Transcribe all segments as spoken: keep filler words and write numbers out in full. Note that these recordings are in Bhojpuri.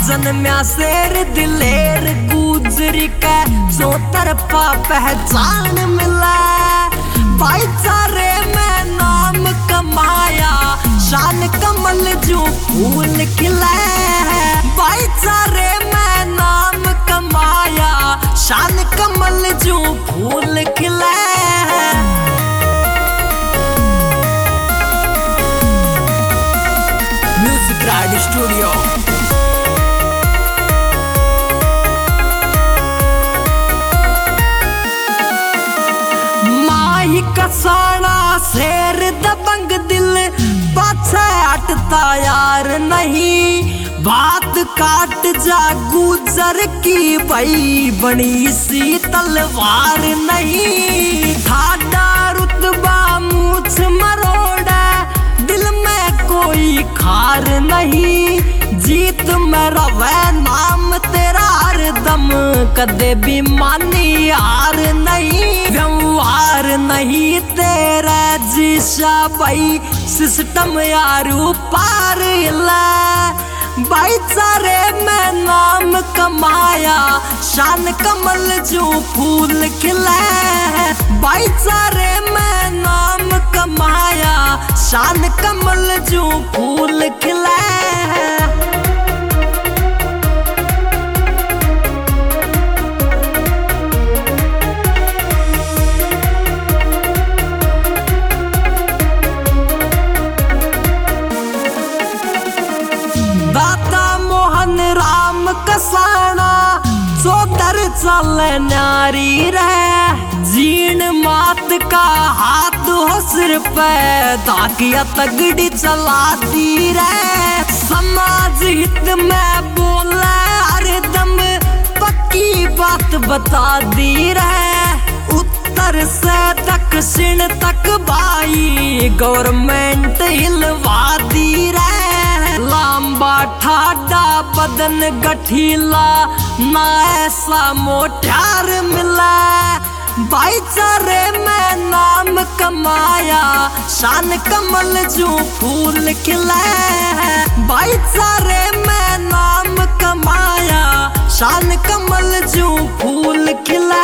जन्म्या शेर दिलेर गुजरी के जो तरफा पहचान मिला। भाईचारे में नाम कमाया शान कमल जो फूल खिला। भाईचारे में नाम कमाया शान कमल जो फूल खिला। Music ride studio. Mahi Kasana शेर दबंग दिल पाछे हटता यार नहीं। बात काट जा गुजर की भई बनी सी तलवार नहीं। ठाडा रुतबा मूछ मरोड़ा दिल में कोई खार नहीं। जीत में रवे नाम तेरा हरदम कदे भी मानी हार नहीं। व्यवहार नहीं तेरा जीशा भाई सिस्टम यारू पार हिला। भाईचारे में नाम कमाया शान कमल जो फूल खिला। भाईचारे में नाम कमाया शान कमल जो फूल खिला। राम कसाना चौधर चल नारी रहे। जीण मात का हाथ हो सिर पे ताकिया तगड़ी चलाती रहे। समाज हित में बोले हरदम पक्की बात बता दी रहे। उत्तर से दक्षिण तक भाई गवर्नमेंट हिलवा दी रहे। लंबा ठाडा बदन गठीला ना ऐसा मोटार मिला। भाईचारे में नाम कमाया शान कमल जो फूल खिला। भाईचारे में नाम कमाया शान कमल जो फूल खिला।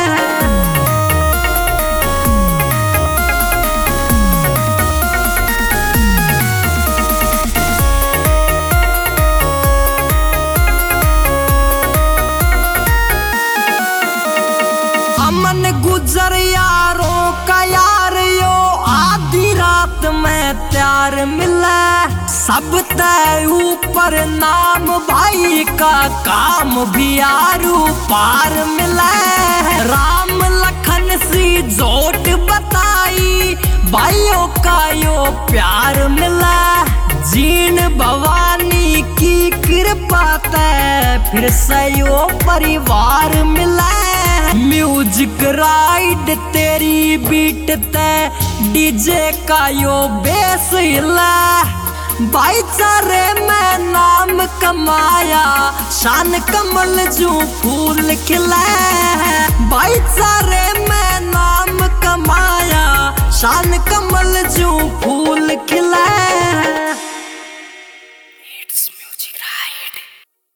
मन गुजर यारों का यार यो आधी रात में प्यार मिला। सब तय ऊपर नाम भाई का काम भी यारू पार मिला। राम लखन सी जोट बताई भाइयों का यो प्यार मिला। जीन भवानी की कृपा तय फिर से यो परिवार मिला। म्यूजिक राइड तेरी बीट ते डीजे का यो बेस हिला। भाईचारे में नाम कमाया शान कमल जो फूल खिला। भाईचारे में नाम कमाया शान कमल जो फूल खिला।